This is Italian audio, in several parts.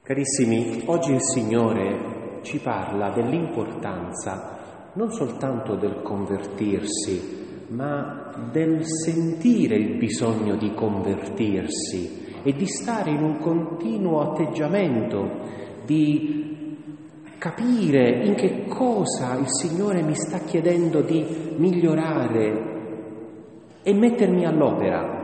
Carissimi, oggi il Signore ci parla dell'importanza non soltanto del convertirsi, ma del sentire il bisogno di convertirsi e di stare in un continuo atteggiamento, di capire in che cosa il Signore mi sta chiedendo di migliorare e mettermi all'opera.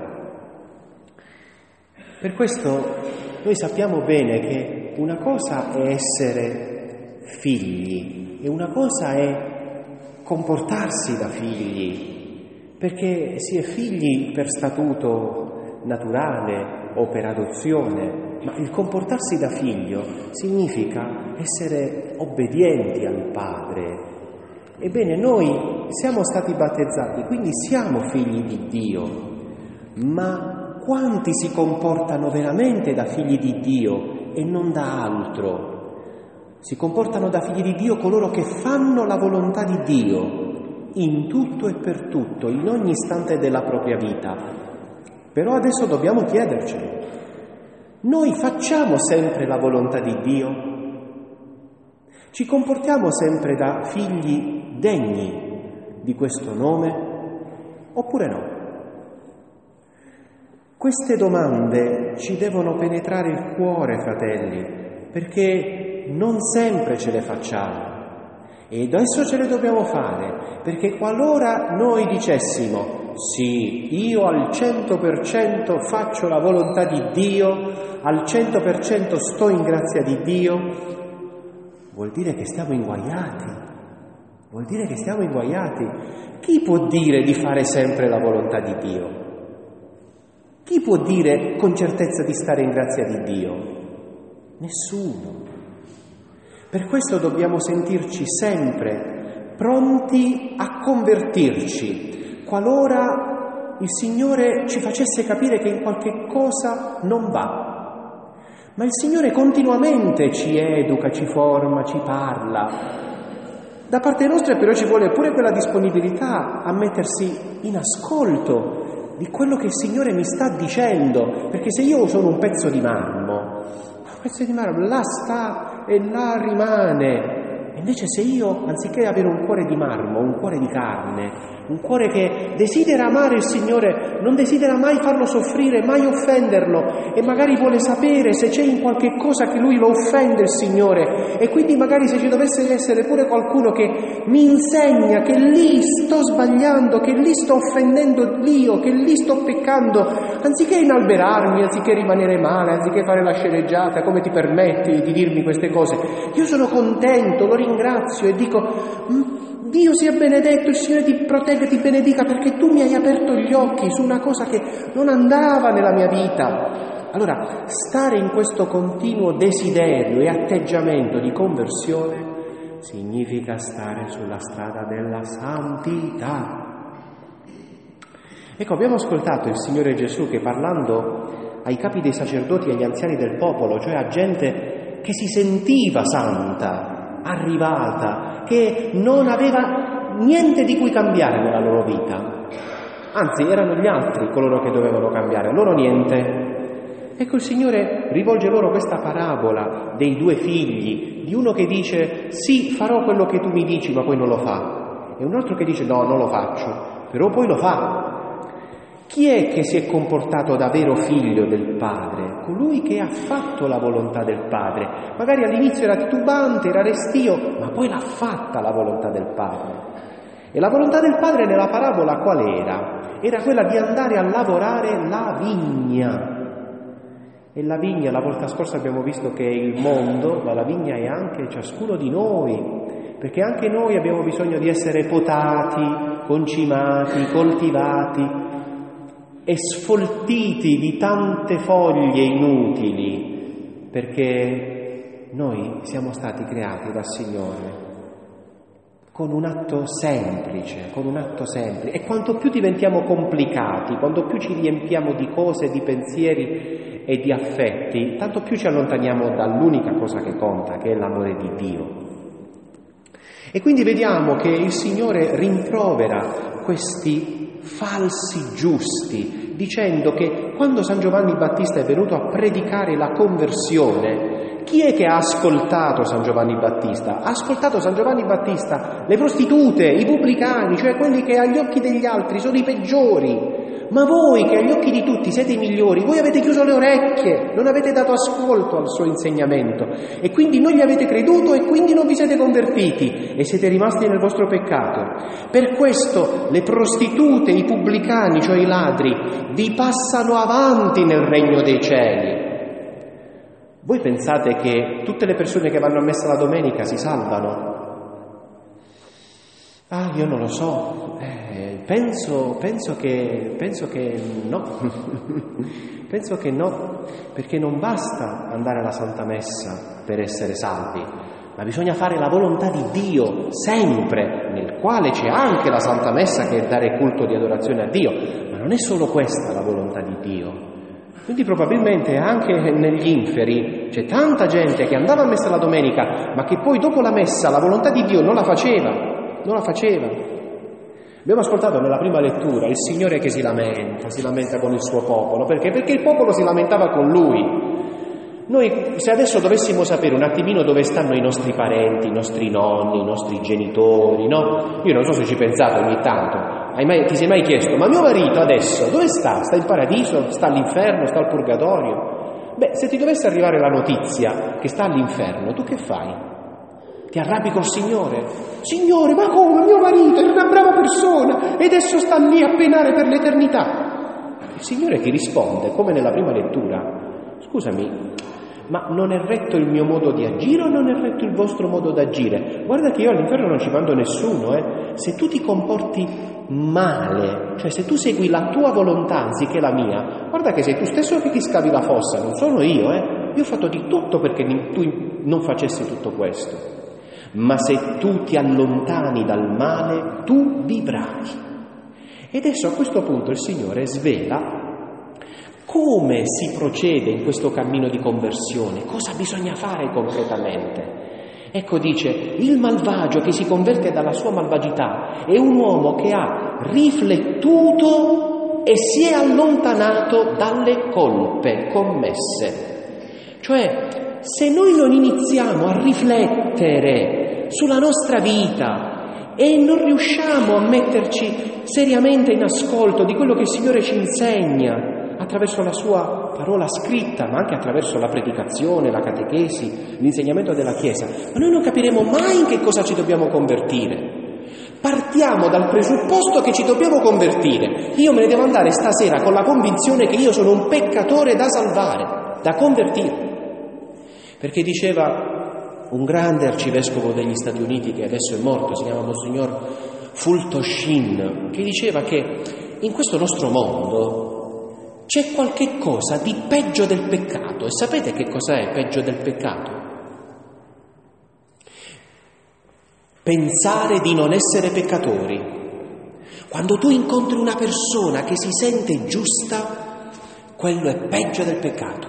Per questo noi sappiamo bene che una cosa è essere figli e una cosa è comportarsi da figli, perché si è figli per statuto naturale o per adozione, ma il comportarsi da figlio significa essere obbedienti al Padre. Ebbene, noi siamo stati battezzati, quindi siamo figli di Dio, ma quanti si comportano veramente da figli di Dio e non da altro? Si comportano da figli di Dio coloro che fanno la volontà di Dio in tutto e per tutto, in ogni istante della propria vita. Però adesso dobbiamo chiedercelo: noi facciamo sempre la volontà di Dio? Ci comportiamo sempre da figli degni di questo nome? Oppure no? Queste domande ci devono penetrare il cuore, fratelli, perché non sempre ce le facciamo. E adesso ce le dobbiamo fare, perché qualora noi dicessimo sì, io al 100% faccio la volontà di Dio, al 100% sto in grazia di Dio, vuol dire che stiamo inguaiati. Vuol dire che stiamo inguaiati. Chi può dire di fare sempre la volontà di Dio? Chi può dire con certezza di stare in grazia di Dio? Nessuno. Per questo dobbiamo sentirci sempre pronti a convertirci, qualora il Signore ci facesse capire che in qualche cosa non va. Ma il Signore continuamente ci educa, ci forma, ci parla. Da parte nostra però ci vuole pure quella disponibilità a mettersi in ascolto di quello che il Signore mi sta dicendo, perché se io sono un pezzo di marmo là sta e là rimane. Invece se io, anziché avere un cuore di marmo, un cuore di carne, un cuore che desidera amare il Signore, non desidera mai farlo soffrire, mai offenderlo, e magari vuole sapere se c'è in qualche cosa che lui lo offende il Signore, e quindi magari se ci dovesse essere pure qualcuno che mi insegna che lì sto sbagliando, che lì sto offendendo Dio, che lì sto peccando, anziché inalberarmi, anziché rimanere male, anziché fare la sceneggiata, come ti permetti di dirmi queste cose? Io sono contento, lo ringrazio e dico: Dio sia benedetto, il Signore ti protegga, ti benedica, perché tu mi hai aperto gli occhi su una cosa che non andava nella mia vita. Allora, stare in questo continuo desiderio e atteggiamento di conversione significa stare sulla strada della santità. Ecco, abbiamo ascoltato il Signore Gesù che, parlando ai capi dei sacerdoti e agli anziani del popolo, cioè a gente che si sentiva santa, arrivata, che non aveva niente di cui cambiare nella loro vita, anzi erano gli altri coloro che dovevano cambiare, loro niente. Ecco, il Signore rivolge loro questa parabola dei due figli, di uno che dice sì, farò quello che tu mi dici, ma poi non lo fa, e un altro che dice no, non lo faccio, però poi lo fa. Chi è che si è comportato da vero figlio del Padre? Colui che ha fatto la volontà del Padre. Magari all'inizio era titubante, era restio, ma poi l'ha fatta la volontà del Padre. E la volontà del Padre nella parabola qual era? Era quella di andare a lavorare la vigna. E la vigna, la volta scorsa abbiamo visto che è il mondo, ma la vigna è anche ciascuno di noi, perché anche noi abbiamo bisogno di essere potati, concimati, coltivati e sfoltiti di tante foglie inutili, perché noi siamo stati creati dal Signore con un atto semplice, e quanto più diventiamo complicati, quanto più ci riempiamo di cose, di pensieri e di affetti, tanto più ci allontaniamo dall'unica cosa che conta, che è l'amore di Dio. E quindi vediamo che il Signore rimprovera questi falsi giusti, dicendo che quando San Giovanni Battista è venuto a predicare la conversione, chi è che ha ascoltato San Giovanni Battista? Ha ascoltato San Giovanni Battista le prostitute, i pubblicani, cioè quelli che agli occhi degli altri sono i peggiori. Ma voi che agli occhi di tutti siete i migliori, voi avete chiuso le orecchie, non avete dato ascolto al suo insegnamento e quindi non gli avete creduto e quindi non vi siete convertiti e siete rimasti nel vostro peccato. Per questo le prostitute, i pubblicani, cioè i ladri, vi passano avanti nel regno dei cieli. Voi pensate che tutte le persone che vanno a messa la domenica si salvano? Io non lo so, penso che no, penso che no, perché non basta andare alla Santa Messa per essere salvi, ma bisogna fare la volontà di Dio sempre, nel quale c'è anche la Santa Messa che è dare culto di adorazione a Dio, ma non è solo questa la volontà di Dio. Quindi probabilmente anche negli inferi c'è tanta gente che andava a messa la domenica, ma che poi dopo la messa la volontà di Dio non la faceva. Abbiamo ascoltato nella prima lettura il Signore che si lamenta con il suo popolo. Perché? Perché il popolo si lamentava con Lui. Noi, se adesso dovessimo sapere un attimino dove stanno i nostri parenti, i nostri nonni, i nostri genitori, no? Io non so se ci pensate ogni tanto. Ti sei mai chiesto, ma mio marito adesso dove sta? Sta in paradiso? Sta all'inferno? Sta al purgatorio? Beh, se ti dovesse arrivare la notizia che sta all'inferno, tu che fai? Ti arrabbi col Signore? Signore, ma come? Mio marito è una brava persona e adesso sta lì a penare per l'eternità. Il Signore ti risponde, come nella prima lettura, scusami, ma non è retto il mio modo di agire o non è retto il vostro modo d'agire? Guarda che io all'inferno non ci mando nessuno, Se tu ti comporti male, cioè se tu segui la tua volontà anziché la mia, guarda che sei tu stesso che ti scavi la fossa, non sono io, Io ho fatto di tutto perché tu non facessi tutto questo. Ma se tu ti allontani dal male, tu vivrai. E adesso a questo punto il Signore svela come si procede in questo cammino di conversione, cosa bisogna fare concretamente. Ecco, dice, il malvagio che si converte dalla sua malvagità è un uomo che ha riflettuto e si è allontanato dalle colpe commesse. Cioè, se noi non iniziamo a riflettere sulla nostra vita e non riusciamo a metterci seriamente in ascolto di quello che il Signore ci insegna attraverso la sua parola scritta, ma anche attraverso la predicazione, la catechesi, l'insegnamento della Chiesa, ma noi non capiremo mai in che cosa ci dobbiamo convertire. Partiamo dal presupposto che ci dobbiamo convertire. Io me ne devo andare stasera con la convinzione che io sono un peccatore da salvare, da convertire. Perché diceva un grande arcivescovo degli Stati Uniti che adesso è morto, si chiama Monsignor Fulton Sheen, che diceva che in questo nostro mondo c'è qualche cosa di peggio del peccato. E sapete che cosa è peggio del peccato? Pensare di non essere peccatori. Quando tu incontri una persona che si sente giusta, quello è peggio del peccato.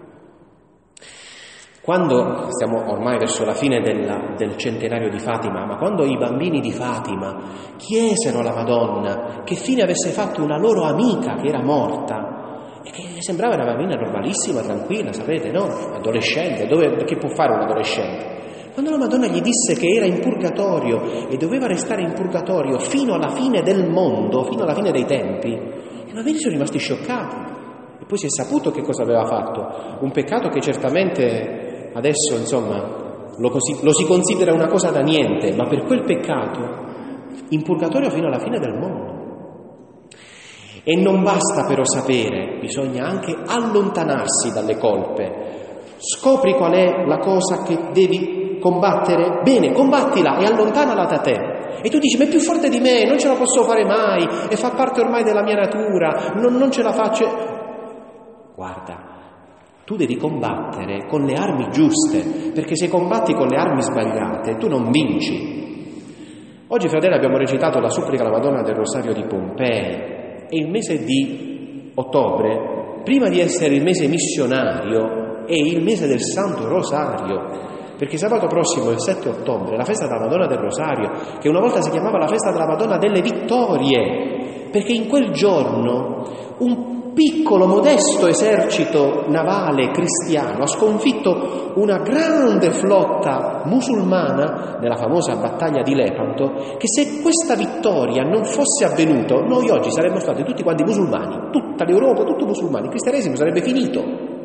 Quando siamo ormai verso la fine del centenario di Fatima, ma quando i bambini di Fatima chiesero alla Madonna che fine avesse fatto una loro amica che era morta e che sembrava una bambina normalissima, tranquilla, sapete, no? Adolescente, che può fare un adolescente? Quando la Madonna gli disse che era in purgatorio e doveva restare in purgatorio fino alla fine del mondo, fino alla fine dei tempi, i bambini sono rimasti scioccati. E poi si è saputo che cosa aveva fatto, un peccato che certamente adesso, insomma, lo si considera una cosa da niente, ma per quel peccato in purgatorio fino alla fine del mondo. E non basta però sapere, bisogna anche allontanarsi dalle colpe. Scopri qual è la cosa che devi combattere? Bene, combattila e allontanala da te. E tu dici, ma è più forte di me, non ce la posso fare mai, e fa parte ormai della mia natura, non ce la faccio. Guarda, tu devi combattere con le armi giuste, perché se combatti con le armi sbagliate, tu non vinci. Oggi, fratelli, abbiamo recitato la supplica alla Madonna del Rosario di Pompei, e il mese di ottobre, prima di essere il mese missionario, è il mese del Santo Rosario, perché sabato prossimo, il 7 ottobre, la festa della Madonna del Rosario, che una volta si chiamava la festa della Madonna delle Vittorie, perché in quel giorno piccolo, modesto esercito navale cristiano ha sconfitto una grande flotta musulmana nella famosa battaglia di Lepanto, che se questa vittoria non fosse avvenuta, noi oggi saremmo stati tutti quanti musulmani, tutta l'Europa, tutto musulmani, il cristianesimo sarebbe finito.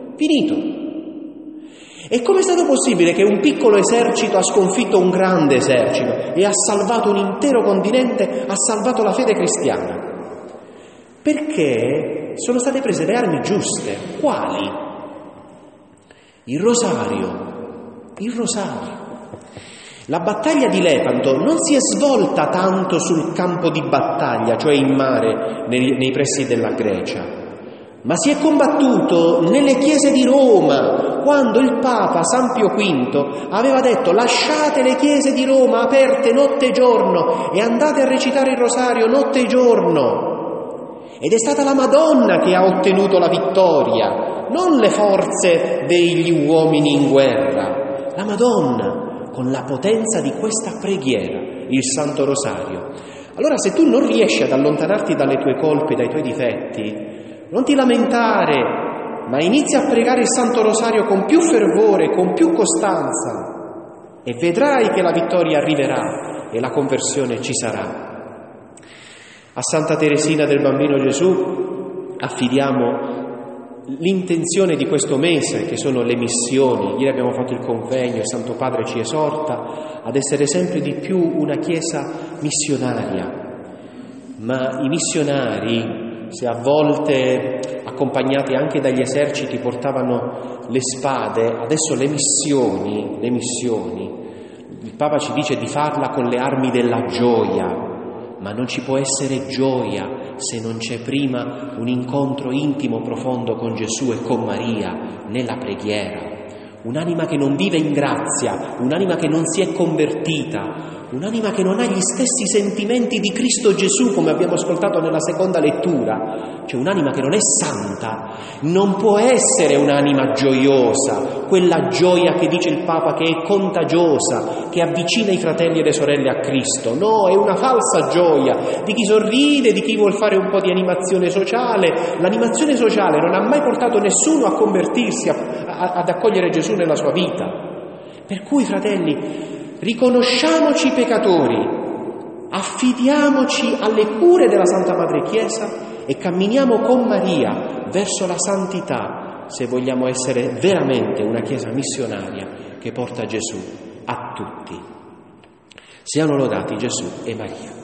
E come è stato possibile che un piccolo esercito ha sconfitto un grande esercito e ha salvato un intero continente, ha salvato la fede cristiana? Perché sono state prese le armi giuste. Quali? Il rosario. La battaglia di Lepanto non si è svolta tanto sul campo di battaglia, cioè in mare, nei pressi della Grecia, ma si è combattuto nelle chiese di Roma, quando il Papa San Pio V aveva detto: lasciate le chiese di Roma aperte notte e giorno e andate a recitare il rosario notte e giorno. Ed è stata la Madonna che ha ottenuto la vittoria, non le forze degli uomini in guerra. La Madonna, con la potenza di questa preghiera, il Santo Rosario. Allora, se tu non riesci ad allontanarti dalle tue colpe, dai tuoi difetti, non ti lamentare, ma inizia a pregare il Santo Rosario con più fervore, con più costanza, e vedrai che la vittoria arriverà e la conversione ci sarà. A Santa Teresina del Bambino Gesù affidiamo l'intenzione di questo mese, che sono le missioni. Ieri abbiamo fatto il convegno, il Santo Padre ci esorta ad essere sempre di più una Chiesa missionaria. Ma i missionari, se a volte accompagnati anche dagli eserciti portavano le spade, adesso le missioni, il Papa ci dice di farla con le armi della gioia. Ma non ci può essere gioia se non c'è prima un incontro intimo, profondo con Gesù e con Maria nella preghiera. Un'anima che non vive in grazia, un'anima che non si è convertita, un'anima che non ha gli stessi sentimenti di Cristo Gesù, come abbiamo ascoltato nella seconda lettura, cioè un'anima che non è santa, non può essere un'anima gioiosa, quella gioia che dice il Papa che è contagiosa, che avvicina i fratelli e le sorelle a Cristo. No, è una falsa gioia di chi sorride, di chi vuol fare un po' di animazione sociale. L'animazione sociale non ha mai portato nessuno a convertirsi, ad accogliere Gesù nella sua vita. Per cui, fratelli, riconosciamoci peccatori, affidiamoci alle cure della Santa Madre Chiesa e camminiamo con Maria verso la santità, se vogliamo essere veramente una Chiesa missionaria che porta Gesù a tutti. Siano lodati Gesù e Maria.